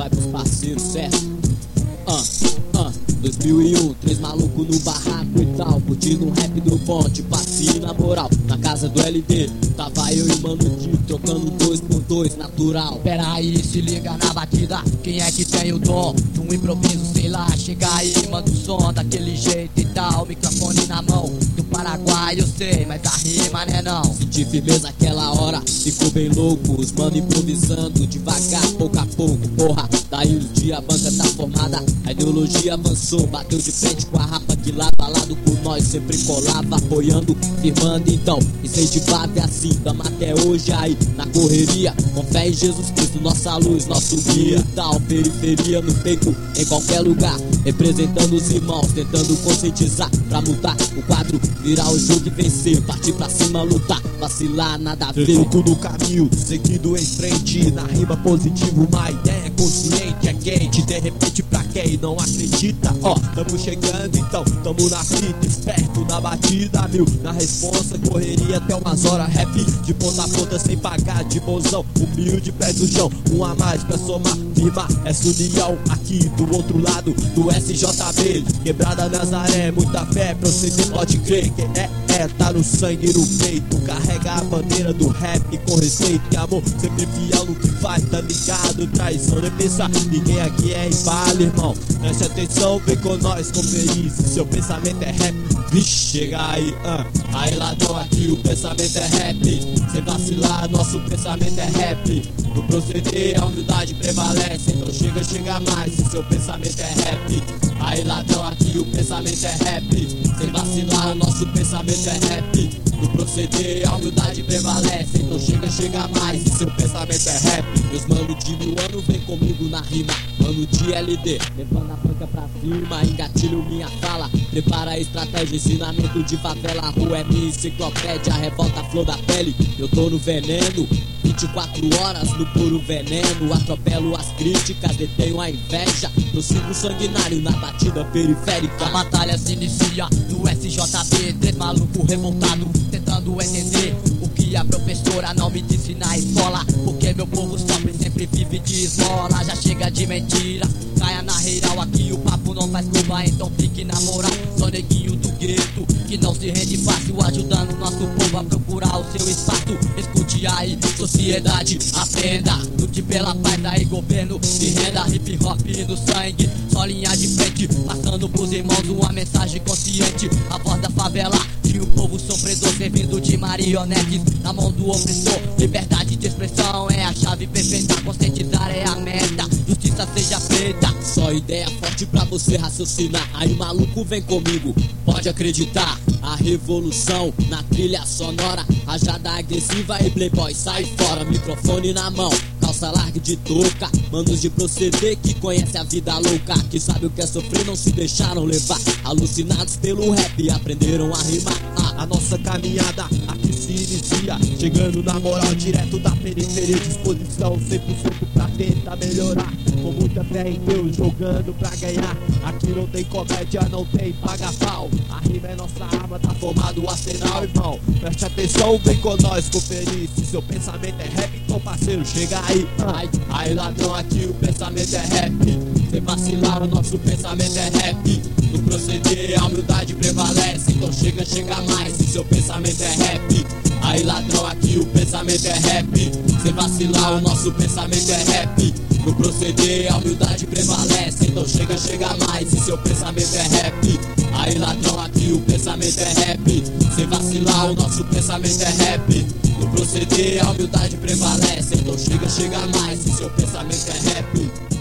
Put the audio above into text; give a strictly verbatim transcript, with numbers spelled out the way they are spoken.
vai pros parceiros, certo? Ah, ah, dois mil e um, três malucos no barraco e tal, curtindo um rap do ponte, passe na moral, na casa do L D. Tava eu e o Mano Di, trocando dois por dois, natural. Pera aí, se liga na batida, quem é que tem o dom de um improviso, sei lá, chega aí, manda o som daquele jeito e tal, microfone na mão, do Paraguai eu sei, mas a rima né não. Senti firmeza aquela hora, ficou bem louco, os mano improvisando devagar, pouco a pouco, porra. Daí o dia a banca tá formada, a ideologia avançou, bateu de frente com a rapa que lado a lado com nós sempre colava, apoiando, firmando então, incentivava e assim, tamo até hoje aí, na correria, com fé em Jesus Cristo, nossa luz, nosso guia, tal, periferia no peito, em qualquer lugar, representando os irmãos, tentando conscientizar, pra mudar o quadro, virar o jogo e vencer, partir pra cima, lutar, vacilar, nada a ver. Foco no caminho, seguindo em frente, na rima positivo, uma ideia consciente, é quente, de repente pra quem não acredita, ó, tamo chegando então, tamo na fita, esperto na batida, mil, na responsa, correria até umas horas, rap de ponta a ponta sem pagar, de bonzão, humilde, pé do chão, um a mais pra somar, firma, essa união, aqui do outro lado, do S J B, quebrada Nazaré, muita fé, pra você pode crer, que é, é, tá no sangue, no peito, carrega a bandeira do rap com respeito e amor, sempre fiel no que faz, tá ligado, traição, nem pensar, ninguém aqui é rival, irmão, preste atenção, vem com nós conferir, se seu pensamento é rap, vixe, chega aí, ah, aí ladrão, aqui o pensamento é rap, sem vacilar, nosso pensamento é rap, no proceder a humildade prevalece, então chega, chega mais, se seu pensamento é rap, aí ladrão, aqui o pensamento é rap, sem vacilar, nosso pensamento é rap, no proceder a humildade prevalece, então chega, chega mais, se seu pensamento é rap. Meus mano de mil anos vem comigo na rima, mano de L D, levando a banca pra cima, engatilho minha fala, prepara a estratégia, ensinamento de favela, rua é minha enciclopédia, revolta a flor da pele, eu tô no veneno, vinte e quatro horas no puro veneno, atropelo as críticas, detenho a inveja, prossigo sanguinário na batida periférica. A batalha se inicia no S J B, três malucos revoltados, tentando entender o que a professora não me disse na escola, porque meu povo sofre, sempre vive de esmola, já chega de mentira, caia na real, aqui o papo não faz curva, então fique na moral, sou neguinho do gueto, que não se rende fácil, ajudando nosso povo a procurar o seu espaço, escute aí, sociedade, aprenda, lute pela paz, aí governo de renda, hip hop no sangue, só linha de frente, passando pros irmãos uma mensagem consciente, a voz da favela, de um povo sofredor, servindo de marionetes, na mão do opressor, liberdade de expressão é a chave perfeita, conscientizar é a meta, justiça seja feita. Só ideia forte pra você raciocinar, aí maluco vem comigo, pode acreditar, a revolução na trilha sonora, rajada agressiva e playboy sai fora, microfone na mão, calça larga de touca, manos de proceder que conhece a vida louca, que sabe o que é sofrer, não se deixaram levar, alucinados pelo rap, aprenderam a rimar. Ah, a nossa caminhada aqui se inicia, chegando na moral direto da periferia, disposição cem por cento pra tentar melhorar, com muita fé em Deus, jogando pra ganhar, aqui não tem comédia, não tem paga-pau, a rima é nossa arma, tá formado o arsenal, irmão, preste atenção, vem com nós conferir, se seu pensamento é rap, então parceiro, chega aí, ai, aí ladrão, aqui o pensamento é rap, sem vacilar, o nosso pensamento é rap, no proceder a humildade prevalece, então chega, chega mais, se seu pensamento é rap, aí ladrão, aqui o pensamento é rap, sem vacilar, o nosso pensamento é rap, no proceder a humildade prevalece, então chega, chega mais, se seu pensamento é rap, aí ladrão, aqui o pensamento é rap, sem vacilar, o nosso pensamento é rap, no proceder a humildade prevalece, então chega, chega mais, se seu pensamento é rap.